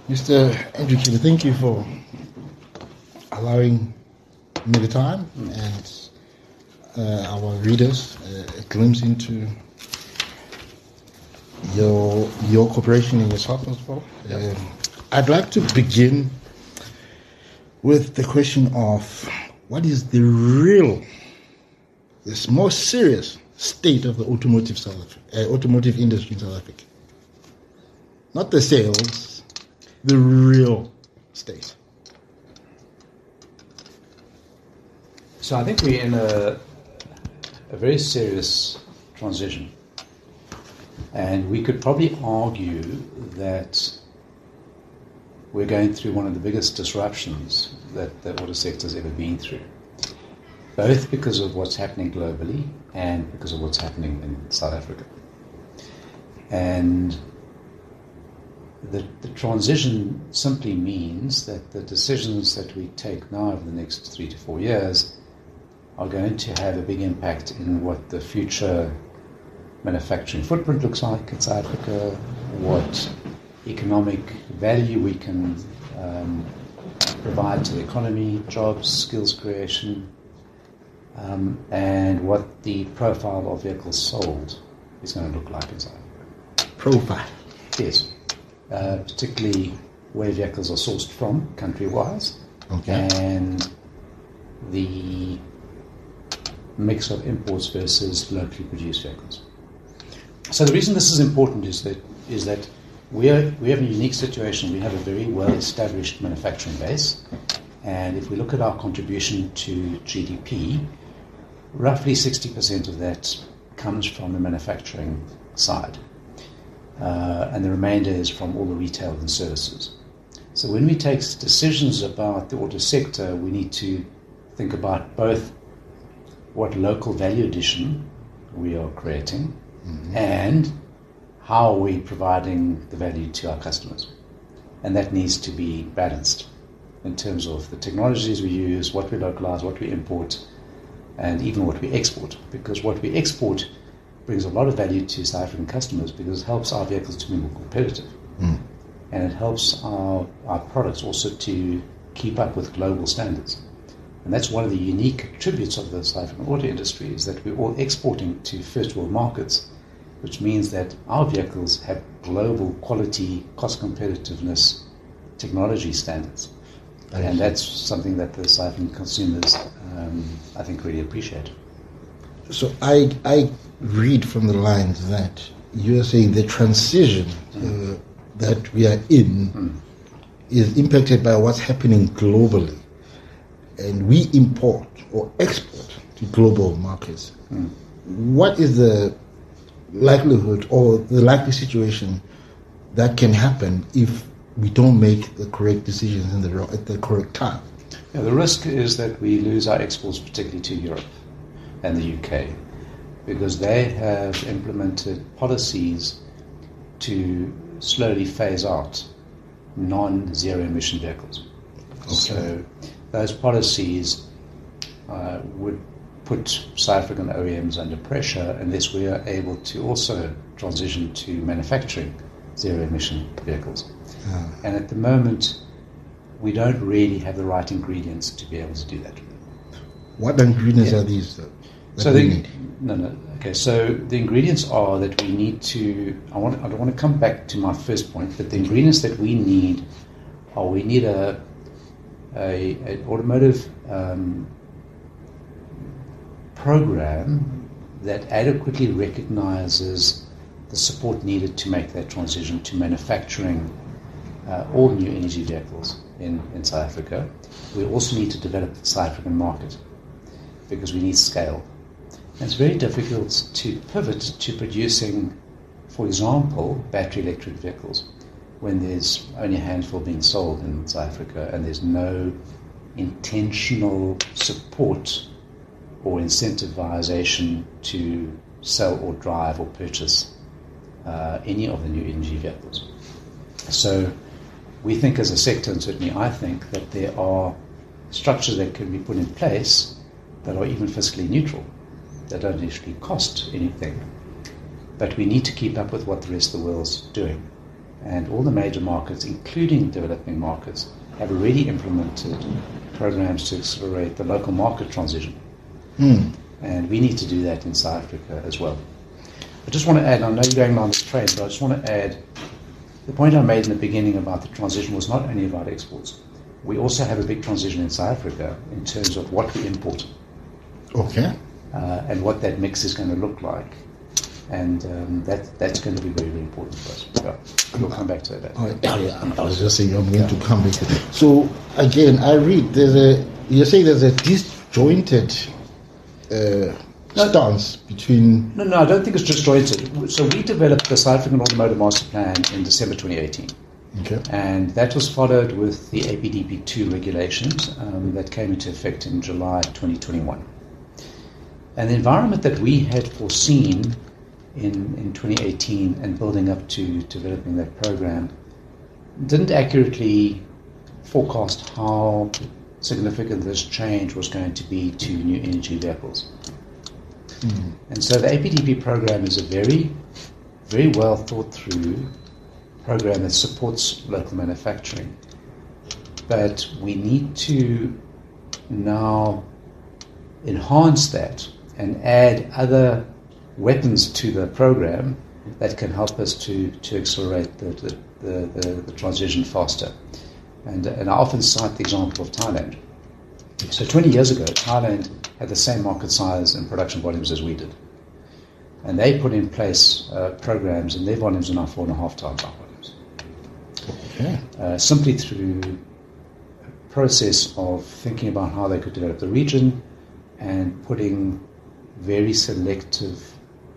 Mr. Andrew Keeler, thank you for allowing me the time and our readers a glimpse into your cooperation and yourself as well. I'd like to begin with the question of what is the more serious state of the automotive industry in South Africa? Not the sales, the real state. So I think we're in a very serious transition. And we could probably argue that we're going through one of the biggest disruptions that the auto sector has ever been through, both because of what's happening globally and because of what's happening in South Africa. And the transition simply means that the decisions that we take now over the next 3 to 4 years are going to have a big impact in what the future manufacturing footprint looks like in South Africa, what economic value we can provide to the economy, jobs, skills creation, and what the profile of vehicles sold is going to look like in South Africa. Profile? Yes. Particularly where vehicles are sourced from, country-wise, okay, and the mix of imports versus locally produced vehicles. So the reason this is important is that we have a unique situation. We have a very well-established manufacturing base, and if we look at our contribution to GDP, roughly 60% of that comes from the manufacturing side, and the remainder is from all the retail and services. So when we take decisions about the auto sector, we need to think about both what local value addition we are creating, and how are we providing the value to our customers. And that needs to be balanced in terms of the technologies we use, what we localize, what we import, and even what we export. Because what we export brings a lot of value to South African customers because it helps our vehicles to be more competitive. And it helps our products also to keep up with global standards. And that's one of the unique attributes of the South African auto industry, is that we're all exporting to first world markets, which means that our vehicles have global quality, cost competitiveness, technology standards. And that's something that the South African consumers, I think, really appreciate. So I read from the lines that you're saying the transition that we are in is impacted by what's happening globally. And we import or export to global markets. What is the likelihood or the likely situation that can happen if we don't make the correct decisions at the correct time? Yeah, the risk is that we lose our exports, particularly to Europe and the UK, because they have implemented policies to slowly phase out non-zero emission vehicles. Okay. So those policies would put South African OEMs under pressure unless we are able to also transition to manufacturing zero-emission vehicles. And at the moment, we don't really have the right ingredients to be able to do that. What ingredients are these? So So the ingredients are that we need to. I don't want to come back to my first point, but the ingredients that we need are we need an automotive program that adequately recognizes the support needed to make that transition to manufacturing all new energy vehicles in South Africa. We also need to develop the South African market because we need scale. And it's very difficult to pivot to producing, for example, battery electric vehicles when there's only a handful being sold in South Africa and there's no intentional support or incentivization to sell or drive or purchase any of the new energy vehicles. So we think as a sector, and certainly I think, that there are structures that can be put in place that are even fiscally neutral, that don't actually cost anything. But we need to keep up with what the rest of the world's doing. And all the major markets, including developing markets, have already implemented programs to accelerate the local market transition. And we need to do that in South Africa as well. I just want to add, I know you're going down this train, but I just want to add, the point I made in the beginning about the transition was not only about exports. We also have a big transition in South Africa in terms of what we import. Okay. And what that mix is going to look like. And that's going to be very, very important for us. Yeah. We'll come back to that. I was just saying I'm going to come back to that. So, again, I read, you're saying there's a disjointed stance between... No, I don't think it's disjointed. So we developed the South African Automotive Master Plan in December 2018. Okay. And that was followed with the APDP2 regulations that came into effect in July 2021. And the environment that we had foreseen in 2018 and building up to developing that program didn't accurately forecast how significant this change was going to be to new energy vehicles. And so the APDP program is a very, very well thought through program that supports local manufacturing. But we need to now enhance that and add other weapons to the program that can help us to accelerate the transition faster. And I often cite the example of Thailand. So 20 years ago, Thailand had the same market size and production volumes as we did. And they put in place programs, and their volumes are now 4.5 times our volumes. Okay. Simply through a process of thinking about how they could develop the region and putting very selective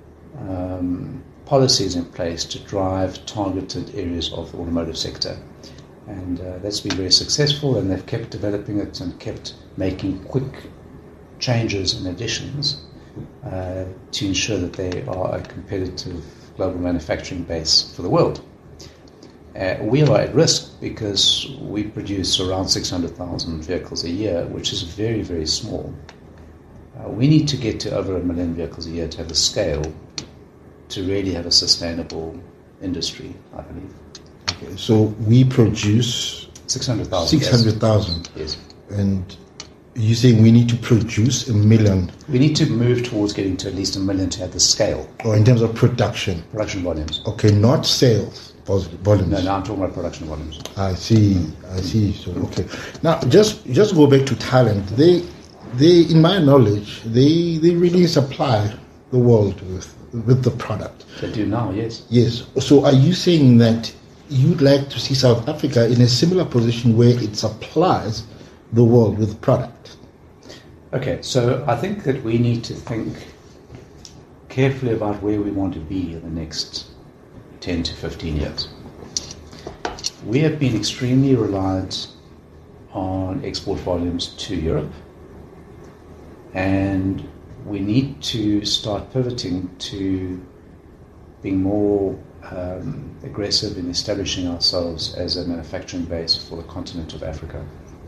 policies in place to drive targeted areas of the automotive sector. And that's been very successful, and they've kept developing it and kept making quick changes and additions to ensure that they are a competitive global manufacturing base for the world. We are at risk because we produce around 600,000 vehicles a year, which is very, very small. We need to get to over 1 million vehicles a year to have the scale to really have a sustainable industry, I believe. Okay, so we produce 600,000. 600,000. Yes. And you're saying we need to produce 1 million? We need to move towards getting to at least 1 million to have the scale. Or in terms of production? Production volumes. Okay, not sales volumes. No, I'm talking about production volumes. I see. So, okay. Now, just go back to Thailand. They, in my knowledge, they really supply the world with the product. They do now, yes. Yes. So are you saying that you'd like to see South Africa in a similar position where it supplies the world with product? Okay, so I think that we need to think carefully about where we want to be in the next 10 to 15 years. We have been extremely reliant on export volumes to Europe, and we need to start pivoting to being more aggressive in establishing ourselves as a manufacturing base for the continent of Africa.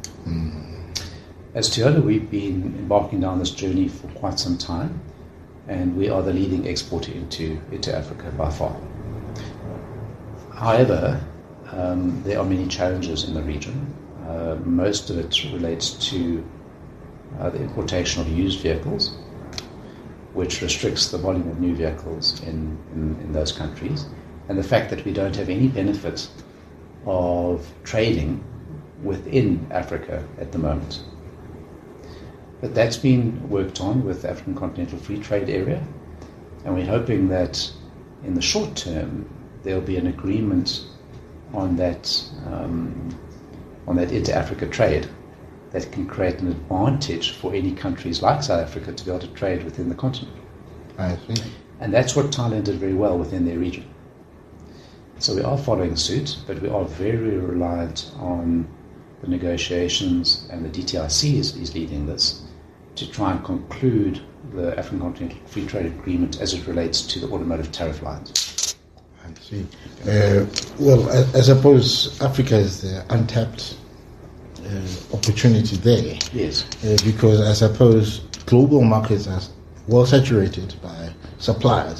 As Toyota, we've been embarking down this journey for quite some time, and we are the leading exporter into Africa by far. However, there are many challenges in the region. Most of it relates to the importation of used vehicles, which restricts the volume of new vehicles in those countries, and the fact that we don't have any benefit of trading within Africa at the moment. But that's been worked on with the African Continental Free Trade Area, and we're hoping that in the short term there'll be an agreement on that inter-Africa trade that can create an advantage for any countries like South Africa to be able to trade within the continent. I see. And that's what Thailand did very well within their region. So we are following suit, but we are very reliant on the negotiations, and the DTIC is leading this, to try and conclude the African Continental Free Trade Agreement as it relates to the automotive tariff lines. I see. Well, I suppose Africa is the untapped opportunity there. Yes. Because I suppose global markets are well saturated by suppliers.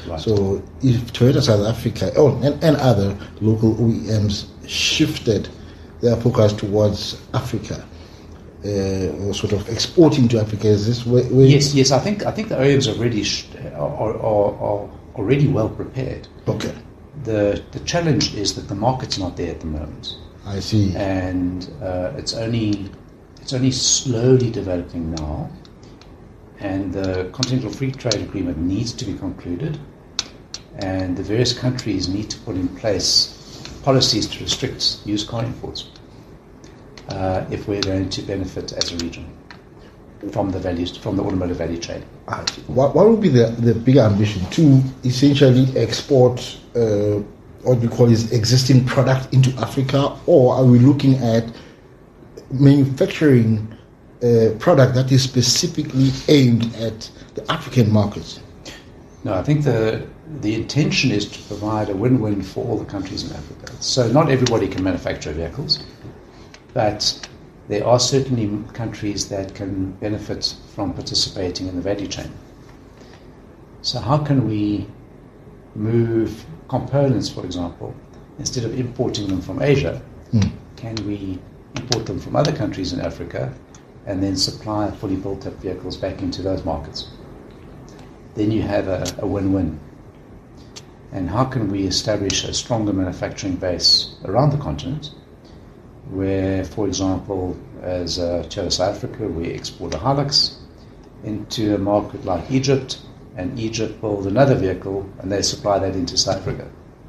Right. So if Toyota South Africa and other local OEMs shifted their focus towards Africa, or sort of exporting to Africa, is this where Yes. I think the OEMs are already well prepared. Okay. The challenge is that the market's not there at the moment. I see. And it's only slowly developing now, and the Continental Free Trade Agreement needs to be concluded, and the various countries need to put in place policies to restrict used car imports if we're going to benefit as a region from the automotive value chain. I see. What would be the bigger ambition? To essentially export what we call is existing product into Africa, or are we looking at manufacturing a product that is specifically aimed at the African markets? No, I think the intention is to provide a win-win for all the countries in Africa. So not everybody can manufacture vehicles, but there are certainly countries that can benefit from participating in the value chain. So how can we move components, for example, instead of importing them from Asia, can we import them from other countries in Africa and then supply fully built-up vehicles back into those markets? Then you have a win-win. And how can we establish a stronger manufacturing base around the continent where, for example, as Toyota South Africa, we export a Hilux into a market like Egypt, and Egypt build another vehicle and they supply that into South Africa.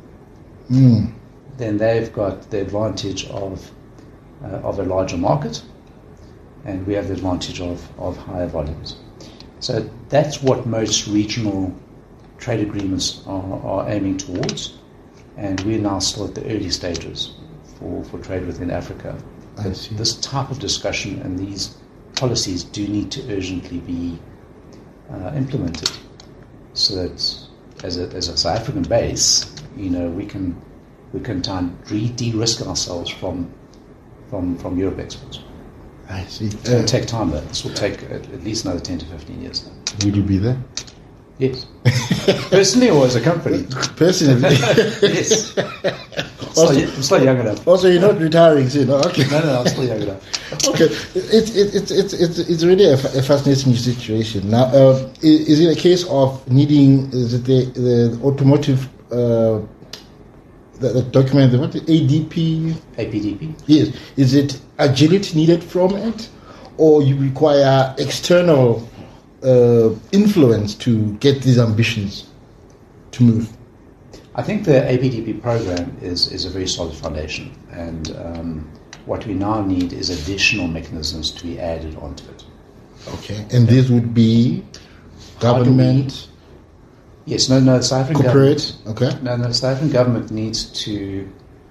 Then they've got the advantage of a larger market, and we have the advantage of higher volumes. So that's what most regional trade agreements are aiming towards, and we're now still at the early stages for trade within Africa. I see. This type of discussion and these policies do need to urgently be implemented, so that as a South African base, we can de-risk ourselves from Europe exports. I see. It'll take time though. This will take at least another 10 to 15 years. Will you be there? Yes. Personally or as a company? Personally. Yes. I'm still young enough. Also, you're not retiring soon. Okay. No, I'm still young enough. Okay, it's really a fascinating situation. Now, is it a case of needing the automotive the document, what ADP? APDP? Yes. Is it agility needed from it, or you require external influence to get these ambitions to move? I think the APDP program is a very solid foundation, and what we now need is additional mechanisms to be added onto it. Okay, and these would be government. Yes, no, the South African corporate. Government. Okay. No, the South African government needs to,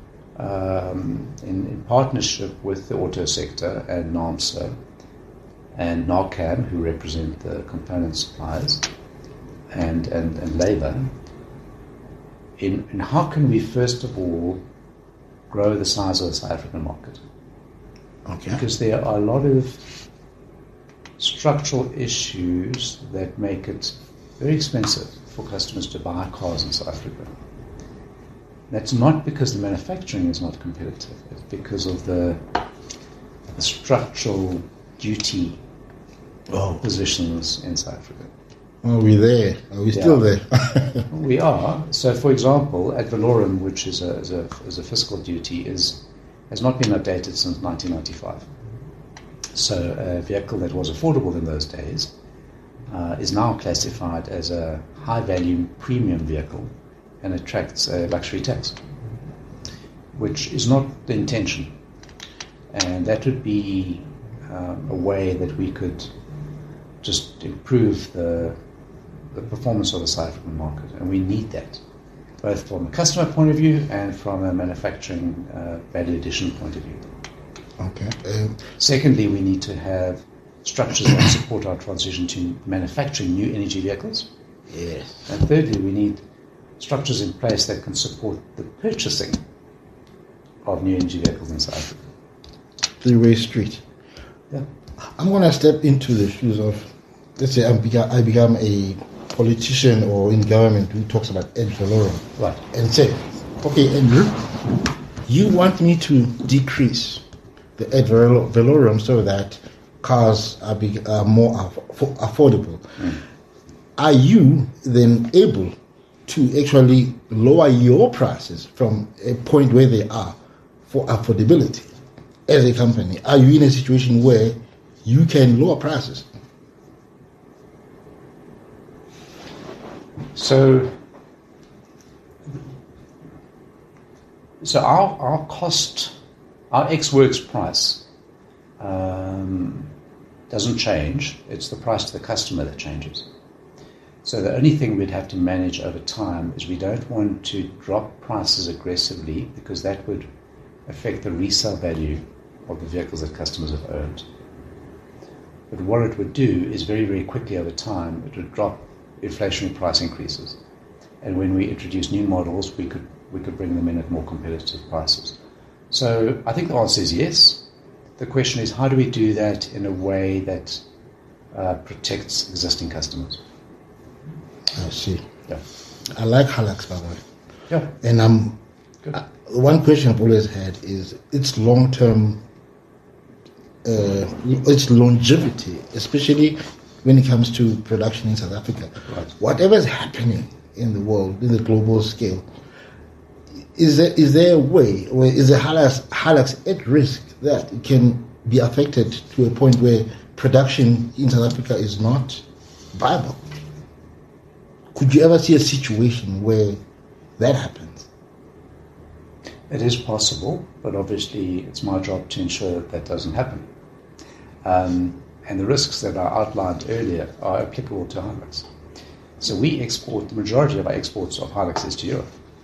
in partnership with the auto sector and NAAMSA and NARCAM, who represent the component suppliers, and labour, in how can we first of all grow the size of the South African market? Okay. Because there are a lot of structural issues that make it very expensive for customers to buy cars in South Africa. That's not because the manufacturing is not competitive, it's because of the structural duty positions in South Africa. Are we there? Are we still there? We are. So, for example, ad valorem, which is a fiscal duty, has not been updated since 1995. So a vehicle that was affordable in those days is now classified as a high-value premium vehicle and attracts a luxury tax, which is not the intention. And that would be a way that we could just improve the performance of the South African market. And we need that, both from a customer point of view and from a manufacturing value addition point of view. Okay. Secondly, we need to have structures that support our transition to manufacturing new energy vehicles. Yes. And thirdly, we need structures in place that can support the purchasing of new energy vehicles in South Africa. Three-way street. Yeah. I'm going to step into the shoes of, let's say I become a politician or in government who talks about ad valorem, Right. and say, okay, Andrew, you want me to decrease the ad valorem so that cars are more affordable. Are you then able to actually lower your prices from a point where they are for affordability as a company? Are you in a situation where you can lower prices? So our cost, our ex-works price doesn't change. It's the price to the customer that changes. So the only thing we'd have to manage over time is we don't want to drop prices aggressively because that would affect the resale value of the vehicles that customers have owned. But what it would do is very, very quickly over time, it would drop inflationary price increases. And when we introduce new models, we could bring them in at more competitive prices. So I think the answer is yes. The question is, how do we do that in a way that protects existing customers? I see. Yeah. I like Hilux, by the way. Yeah. And Good. one question I've always had is its long-term, its longevity, especially when it comes to production in South Africa. Right. Whatever is happening in the world, in the global scale, is there a way, or is the Hilux at risk that it can be affected to a point where production in South Africa is not viable? Could you ever see a situation where that happens? It is possible, but obviously it's my job to ensure that doesn't happen. And the risks that I outlined earlier are applicable to Hilux. So we export, the majority of our exports of Hilux is to Europe.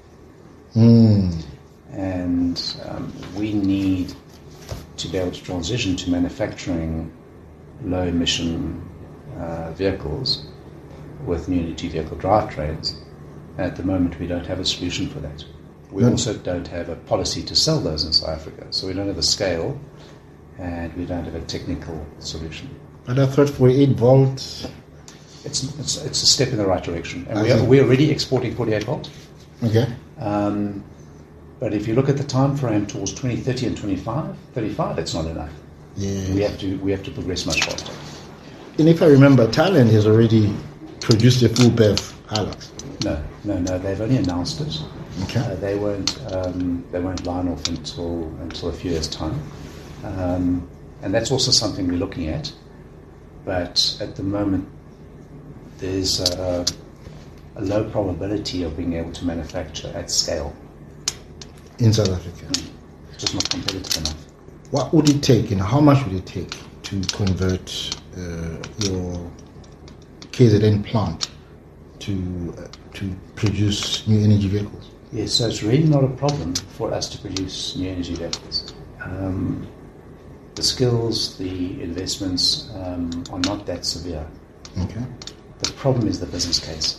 And we need to be able to transition to manufacturing low-emission vehicles with new energy vehicle drivetrains. At the moment, we don't have a solution for that. We also don't have a policy to sell those in South Africa. So we don't have a scale, and we don't have a technical solution. And I thought for 8 volts... It's a step in the right direction. And we're already exporting 48 volt. Okay. But if you look at the time frame towards 2030 and 35, it's not enough. Yeah. We have to progress much faster. And if I remember, Thailand has already produced a full BEV Hilux. No. They've only announced it. Okay. They won't line off until a few years' time. And that's also something we're looking at. But at the moment, there's a low probability of being able to manufacture at scale. In South Africa. It's just not competitive enough. What would it take, and how much would it take to convert your KZN plant to produce new energy vehicles? Yes, so it's really not a problem for us to produce new energy vehicles. The skills, the investments are not that severe. Okay. The problem is the business case.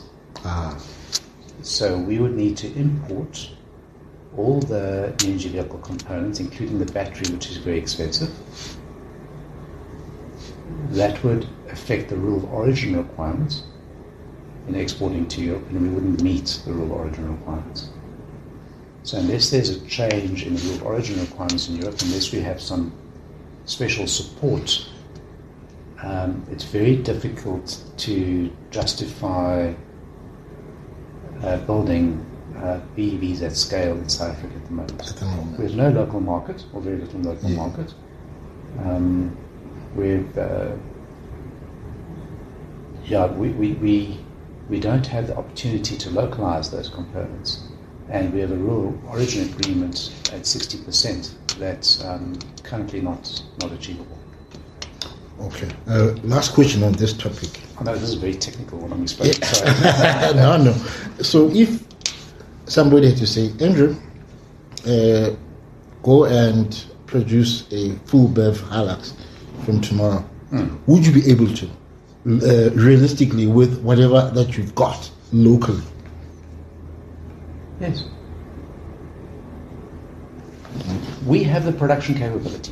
So we would need to import all the new energy vehicle components, including the battery, which is very expensive. That would affect the rule of origin requirements in exporting to Europe, and we wouldn't meet the rule of origin requirements. So unless there's a change in the rule of origin requirements in Europe, unless we have some special support, it's very difficult to justify building BEVs at scale in South Africa at the moment. We have no local market, or very little local market. We don't have the opportunity to localize those components, and we have a rural origin agreement at 60% that's currently not achievable. Okay. Last question on this topic. I know this is a very technical one. I'm sorry. No. So if somebody had to say, Andrew, go and produce a full BEV Hilux from tomorrow, would you be able to, realistically, with whatever that you've got locally? Yes. We have the production capability.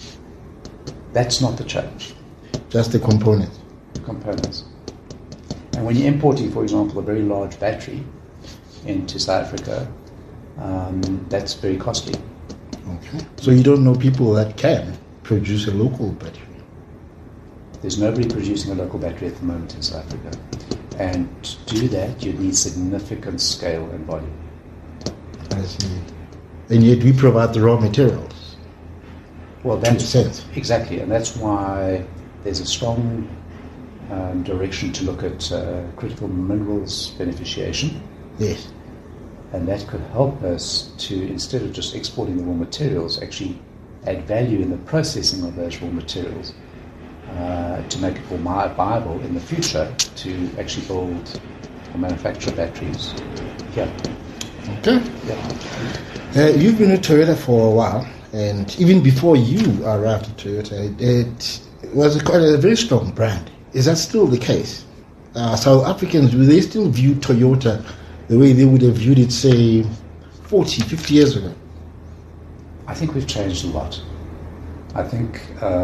That's not the challenge. Just the components. Components. And when you're importing, for example, a very large battery into South Africa, that's very costly. Okay. So you don't know people that can produce a local battery? There's nobody producing a local battery at the moment in South Africa. And to do that, you need significant scale and volume. I see. And yet we provide the raw materials. Well, that's sense. Exactly, and that's why there's a strong direction to look at critical minerals beneficiation. Yes. And that could help us to, instead of just exporting the raw materials, actually add value in the processing of those raw materials to make it more viable in the future to actually build or manufacture batteries here. Okay. Yeah. You've been at Toyota for a while, and even before you arrived at Toyota, it was quite a very strong brand. Is that still the case? South Africans, do they still view Toyota the way they would have viewed it, say, 40, 50 years ago? I think we've changed a lot. I think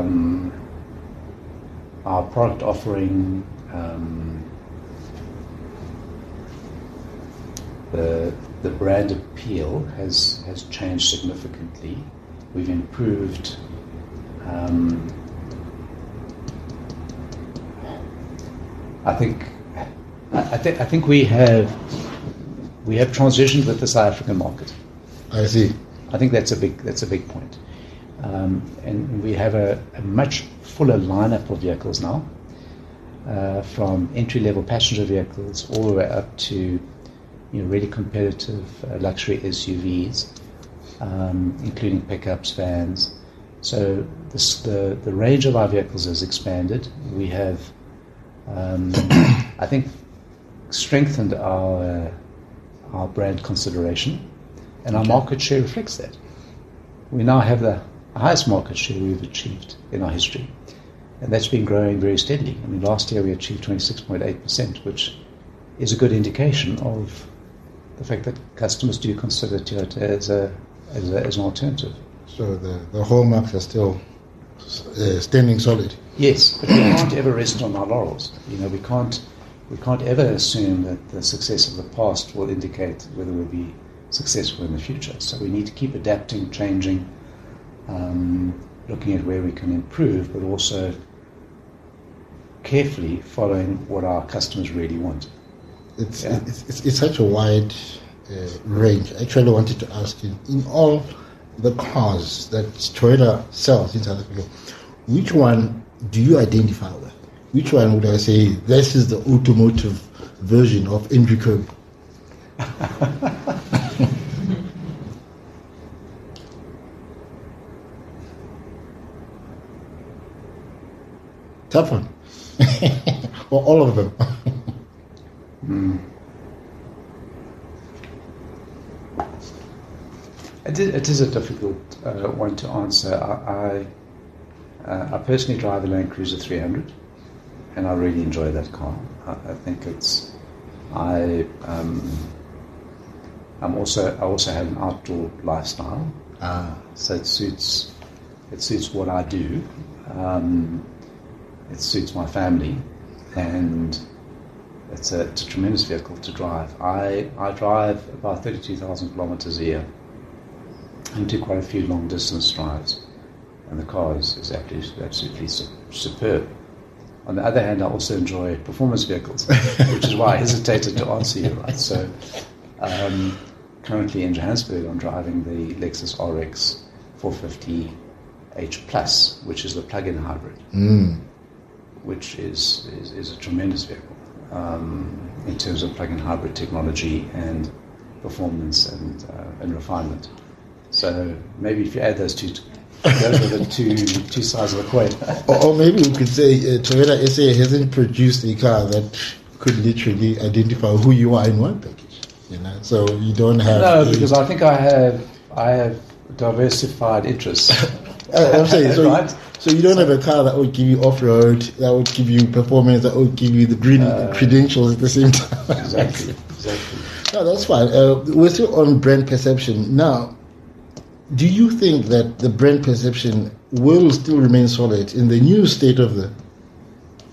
our product offering, the brand appeal has changed significantly. We've improved. I think we have transitioned with the South African market. I see. I think that's a big point. And we have a much fuller lineup of vehicles now, from entry-level passenger vehicles all the way up to really competitive luxury SUVs, including pickups, vans. So the range of our vehicles has expanded. We have, I think, strengthened our brand consideration, and our market share reflects that. We now have the highest market share we've achieved in our history, and that's been growing very steadily. I mean, last year we achieved 26.8%, which is a good indication of the fact that customers do consider Toyota as an alternative. So the hallmarks are still standing solid. Yes, but we can't ever rest on our laurels. We can't ever assume that the success of the past will indicate whether we'll be successful in the future. So we need to keep adapting, changing, looking at where we can improve, but also carefully following what our customers really want. It's such a wide range. I actually wanted to ask you, in all the cars that Toyota sells in South Africa, which one do you identify with? Which one would I say, this is the automotive version of Andrew Kirby? Tough one. Or all of them. It is a difficult one to answer. I personally drive a Land Cruiser 300, and I really enjoy that car. I think it's. I also have an outdoor lifestyle, so it suits what I do. It suits my family, and it's a tremendous vehicle to drive. I drive about 32,000 kilometers a year and do quite a few long distance drives, and the car is absolutely superb. On the other hand, I also enjoy performance vehicles, which is why I hesitated to answer you. Right, so currently in Johannesburg, I'm driving the Lexus RX 450h Plus, which is the plug-in hybrid, which is a tremendous vehicle in terms of plug-in hybrid technology and performance and refinement. So maybe if you add those two, those are the two sides of the coin. Or maybe we could say Toyota SA hasn't produced a car that could literally identify who you are in one package. So you don't have. Because I think I have diversified interests. I'm saying, right? So you don't have a car that would give you off-road, that would give you performance, that would give you the green credentials at the same time. Exactly. No, that's fine. We're still on brand perception. Now, do you think that the brand perception will still remain solid in the new state of the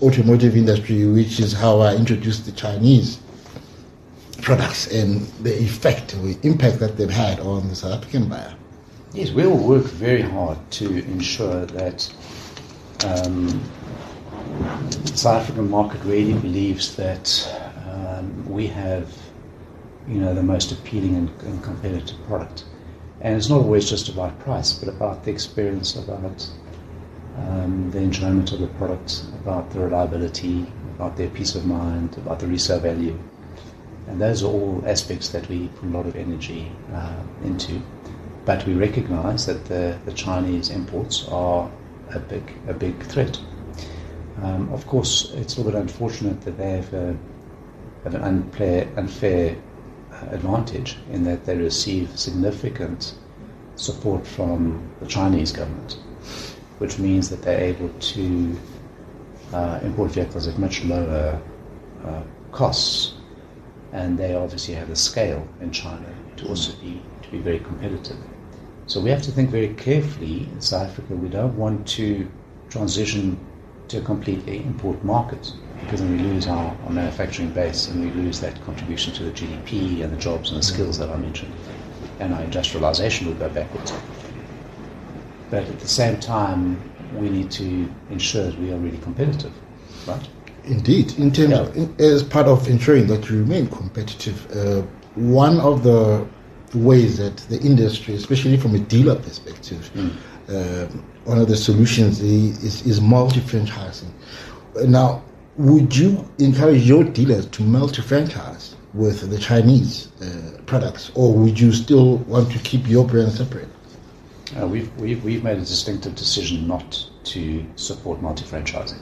automotive industry, which is how I introduced the Chinese products and the effect or impact that they've had on the South African buyer. Yes, we will work very hard to ensure that the South African market really believes that we have, the most appealing and competitive product. And it's not always just about price, but about the experience, about the enjoyment of the product, about the reliability, about their peace of mind, about the resale value. And those are all aspects that we put a lot of energy into. But we recognize that the Chinese imports are a big threat. Of course, it's a little bit unfortunate that they have an unfair advantage in that they receive significant support from the Chinese government, which means that they're able to import vehicles at much lower costs, and they obviously have the scale in China to also be very competitive. So we have to think very carefully in South Africa. We don't want to transition to a completely import market, because then we lose our manufacturing base and we lose that contribution to the GDP and the jobs and the skills that I mentioned, and our industrialization will go backwards. But at the same time, we need to ensure that we are really competitive, right? Indeed. In terms as part of ensuring that you remain competitive, one of the ways that the industry, especially from a dealer perspective, one of the solutions is multi-franchising. Now, would you encourage your dealers to multi-franchise with the Chinese products, or would you still want to keep your brand separate? We've made a distinctive decision not to support multi-franchising.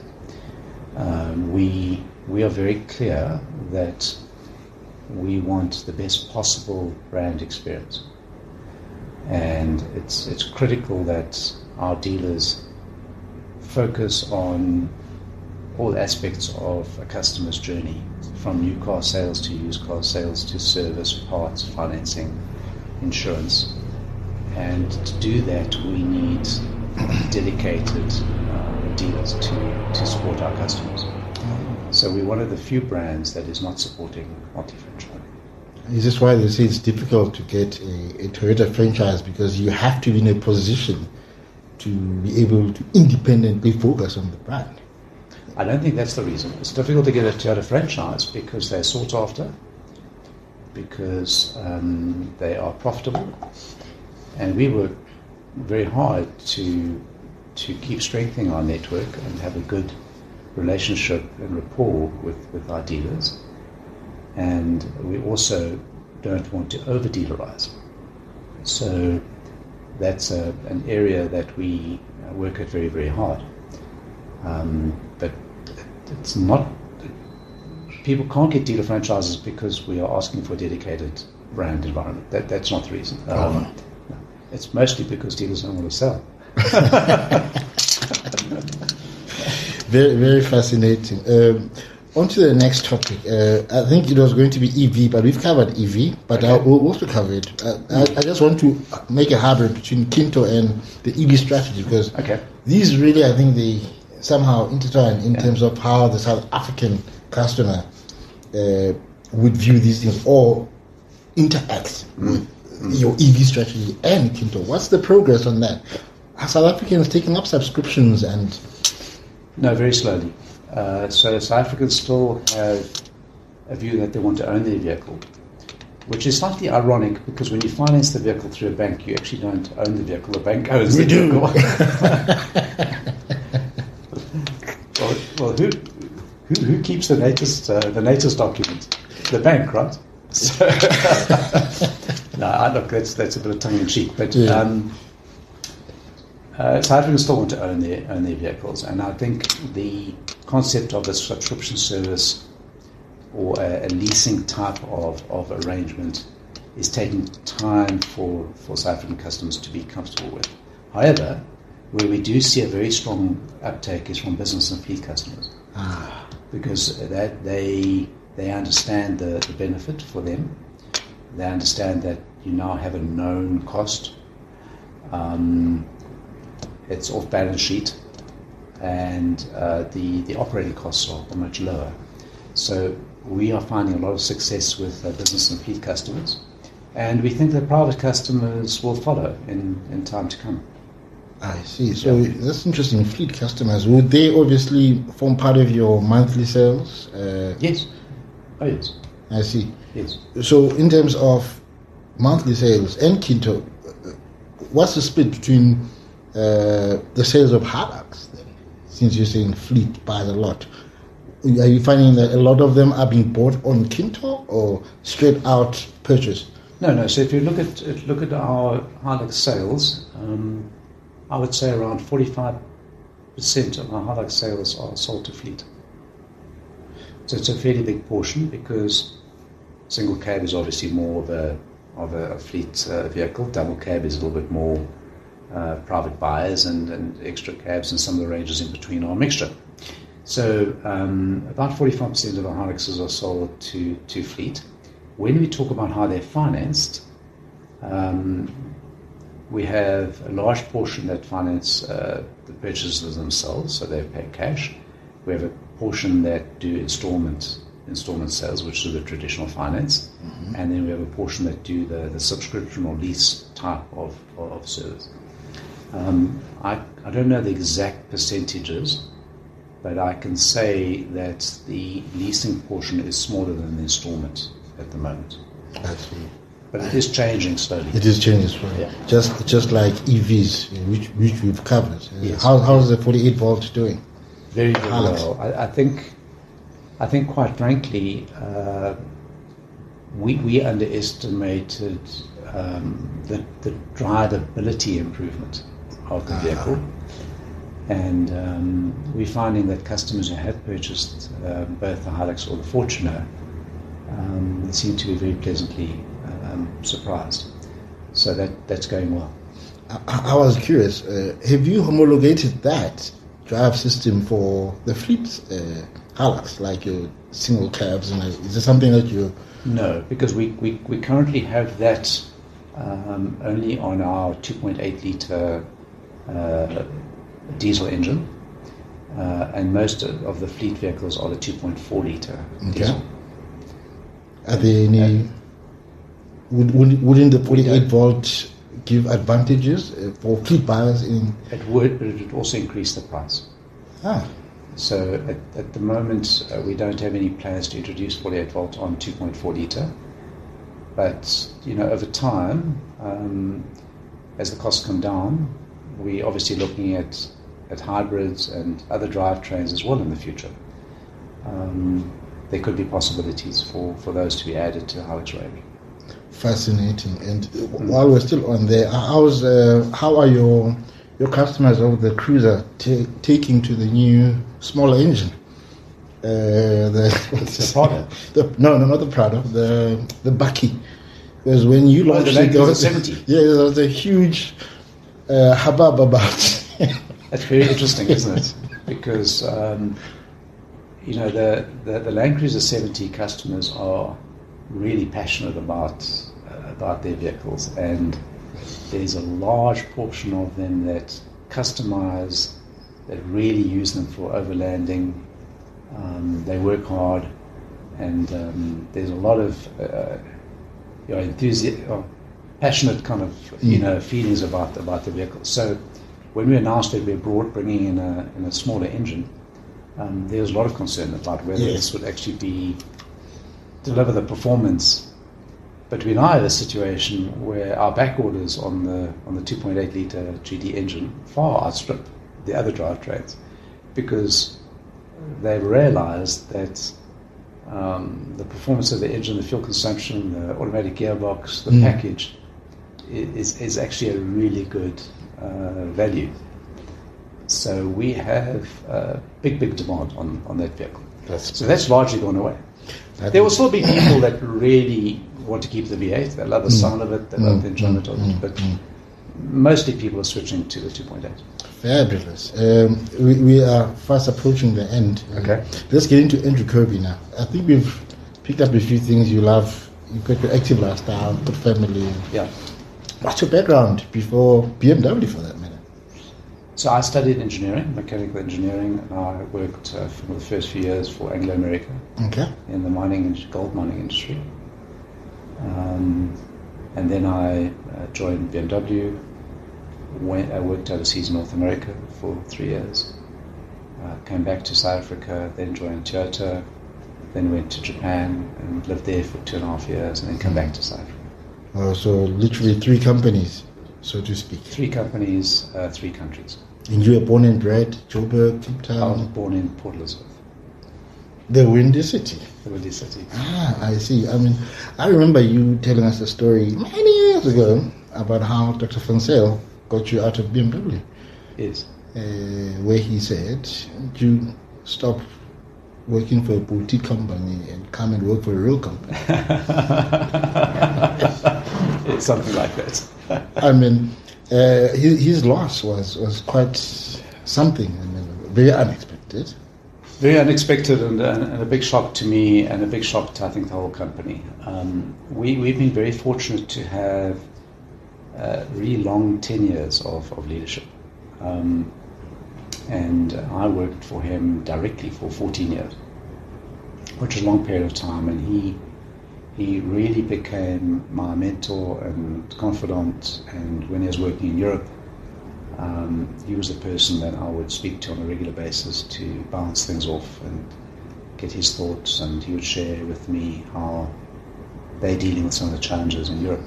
We are very clear that we want the best possible brand experience, and it's critical that our dealers focus on all aspects of a customer's journey, from new car sales to used car sales to service, parts, financing, insurance. And to do that, we need dedicated dealers to support our customers. So we're one of the few brands that is not supporting multi-franchising. Is this why they say it's difficult to get a Toyota franchise, because you have to be in a position to be able to independently focus on the brand? I don't think that's the reason. It's difficult to get a Toyota franchise because they're sought after, because they are profitable, and we work very hard to keep strengthening our network and have a good relationship and rapport with our dealers. And we also don't want to over-dealerize. So that's an area that we work at very, very hard. But it's not, people can't get dealer franchises because we are asking for a dedicated brand environment. That's not the reason. No. It's mostly because dealers don't want to sell. Very, very fascinating. On to the next topic. I think it was going to be EV, but we've covered EV, but okay. We'll also cover it. I just want to make a hybrid between Kinto and the EV strategy, because these really, I think, they somehow intertwine in terms of how the South African customer would view these things or interact with your EV strategy and Kinto. What's the progress on that? Are South Africans taking up subscriptions? And no, very slowly. So South Africans still have a view that they want to own their vehicle, which is slightly ironic, because when you finance the vehicle through a bank, you actually don't own the vehicle. The bank owns the vehicle. Well, who keeps the latest documents? The bank, right? So, no, look, that's a bit of tongue in cheek, but South Africans still want to own their vehicles, and I think the concept of a subscription service or a leasing type of arrangement is taking time for South African customers to be comfortable with. However, where we do see a very strong uptake is from business and fleet customers, because that they understand the benefit for them. They understand that you now have a known cost. It's off balance sheet. and the operating costs are much lower. So we are finding a lot of success with business and fleet customers, and we think that private customers will follow in time to come. I see. So that's interesting. Fleet customers, would they obviously form part of your monthly sales? Yes. Oh, yes. I see. Yes. So in terms of monthly sales and Kinto, what's the split between the sales of Hilux then? Since you're saying fleet buys a lot. Are you finding that a lot of them are being bought on Kinto or straight out purchase? No. So if you look at our Hilux sales, I would say around 45% of our Hilux sales are sold to fleet. So it's a fairly big portion because single cab is obviously more of a fleet vehicle. Double cab is a little bit more private buyers, and extra cabs and some of the ranges in between are a mixture. So about 45% of our Hiluxes are sold to fleet. When we talk about how they're financed, we have a large portion that finance the purchases themselves, so they pay cash. We have a portion that do installment sales, which is the traditional finance, and then we have a portion that do the subscription or lease type of service. I don't know the exact percentages, but I can say that the leasing portion is smaller than the installment at the moment. I see. But it is changing slowly. It is changing slowly. Yeah. Just like EVs, which we've covered. Yes. How's the 48 volt doing? Very, very well. I think quite frankly, we underestimated the drivability improvement of the vehicle, and we're finding that customers who have purchased both the Hilux or the Fortuner seem to be very pleasantly surprised. So that's going well. I was curious, have you homologated that drive system for the fleet Hilux, like your single cabs? And is this something that you... No, because we currently have that only on our 2.8 litre diesel engine, and most of the fleet vehicles are the 2.4 litre diesel. Are there any... Wouldn't the 48 volt give advantages for fleet buyers? It would, but it would also increase the price. So at the moment, we don't have any plans to introduce 48 volt on 2.4 litre. But over time, as the costs come down, we're obviously looking at hybrids and other drivetrains as well in the future. There could be possibilities for those to be added to the Hilux range. Fascinating. And while we're still on there, how are your customers of the Cruiser taking to the new smaller engine? The Prado? No, not the Prado. The Bakkie. Because when you launched it, there was 70. There was a huge hubbub about. That's very interesting, isn't it? Because the Land Cruiser 70 customers are really passionate about their vehicles, and there's a large portion of them that customize, that really use them for overlanding. They work hard, and there's a lot of passionate kind of feelings about the vehicle. So when we announced that we're bringing in a smaller engine, there was a lot of concern about whether this would actually deliver the performance. But we now have a situation where our back orders on the 2.8 litre GT engine far outstrip the other drivetrains, because they've realized that the performance of the engine, the fuel consumption, the automatic gearbox, the package is actually a really good value. So we have big demand on that vehicle. So that's largely gone away. There will still be people that really want to keep the V8. They love the sound of it. They love the enjoyment of it. But mostly people are switching to the 2.8. Fabulous. We are fast approaching the end. Okay. Let's get into Andrew Kirby now. I think we've picked up a few things you love. You've got your active lifestyle, good family. Yeah. What's your background before BMW, for that matter? So I studied engineering, mechanical engineering, and I worked for the first few years for Anglo America in the gold mining industry. And then I joined BMW. I worked overseas in North America for 3 years. Came back to South Africa, then joined Toyota, then went to Japan and lived there for 2.5 years, and then come back to South Africa. Oh, so literally 3 companies, so to speak. 3 companies, 3 countries. And you were born and bred, Joburg, Cape Town? I was born in Port Elizabeth. The Windy City? The Windy City. I see. I mean, I remember you telling us a story many years ago about how Dr. Van Zyl got you out of BMW. Yes. Where he said, you stop working for a boutique company and come and work for a real company. It's something like that. I mean, his loss was quite something. I mean, very unexpected. Very unexpected and a big shock to me and a big shock to, I think, the whole company. We've been very fortunate to have really long tenures of leadership. And I worked for him directly for 14 years, which is a long period of time, and he really became my mentor and confidant. And when he was working in Europe, he was the person that I would speak to on a regular basis to bounce things off and get his thoughts, and he would share with me how they're dealing with some of the challenges in Europe.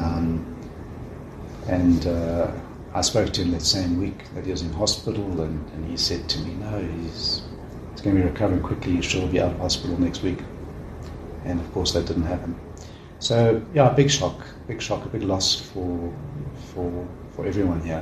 I spoke to him that same week that he was in hospital, and he said to me, no, he's going to be recovering quickly, he should be out of hospital next week. And of course that didn't happen. So yeah, big shock, a big loss for everyone here.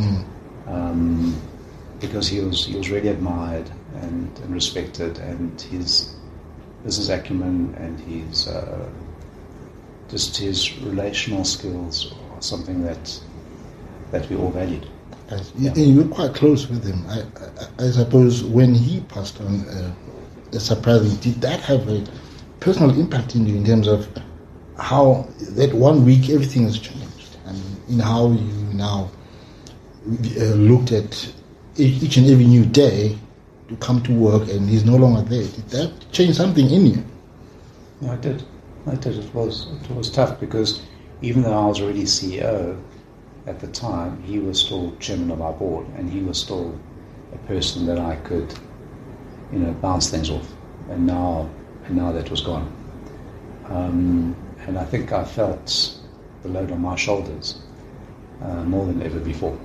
Because he was really admired and respected, and his business acumen and his just his relational skills are something that we all valued. And you were quite close with him. I suppose when he passed on, surprisingly, did that have a personal impact in you in terms of how that 1 week everything has changed, and in how you now looked at each and every new day to come to work, and he's no longer there? Did that change something in you? No, it did. It was tough, because even though I was already CEO at the time, he was still chairman of our board, and he was still a person that I could, bounce things off. And now that was gone. And I think I felt the load on my shoulders more than ever before.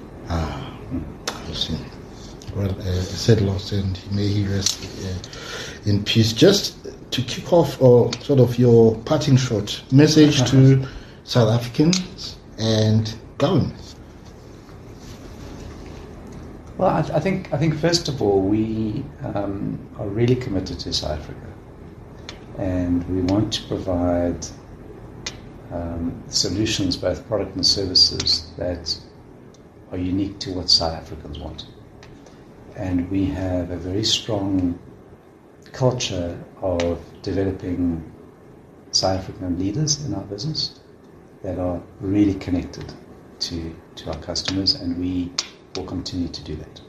I see. Well, said loss, and may he rest in peace. Just to kick off, or sort of your parting shot message to South Africans and government. Well, I think first of all, we are really committed to South Africa, and we want to provide solutions, both product and services, that are unique to what South Africans want. And we have a very strong culture of developing South African leaders in our business that are really connected to our customers, and we will continue to do that.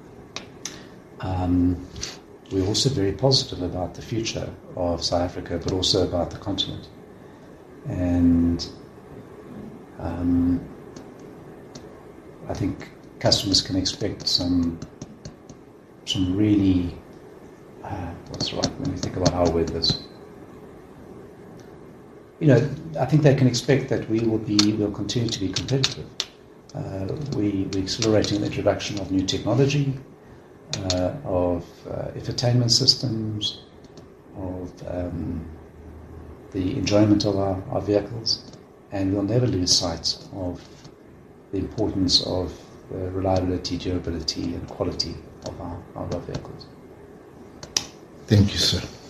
We're also very positive about the future of South Africa, but also about the continent. And I think customers can expect some really, what's right, when we think about how we this. I think they can expect that we'll continue to be competitive. We're accelerating the introduction of new technology, of infotainment systems, of the enjoyment of our vehicles, and we'll never lose sight of the importance of the reliability, durability, and quality of our vehicles. Thank you, sir.